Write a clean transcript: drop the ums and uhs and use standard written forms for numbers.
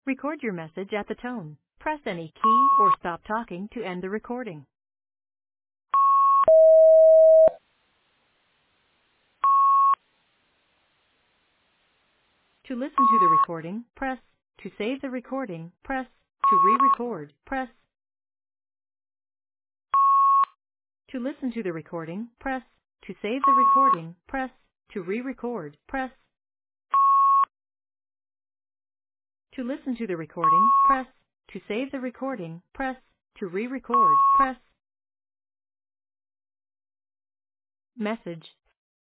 Record your message at the tone. Press any key or stop talking to end the recording. To listen to the recording, press. To save the recording, press. To re-record, press. To listen to the recording, press. To save the recording, press. To re-record, press. To listen to the recording, press. To save the recording, press. To re-record, press. Message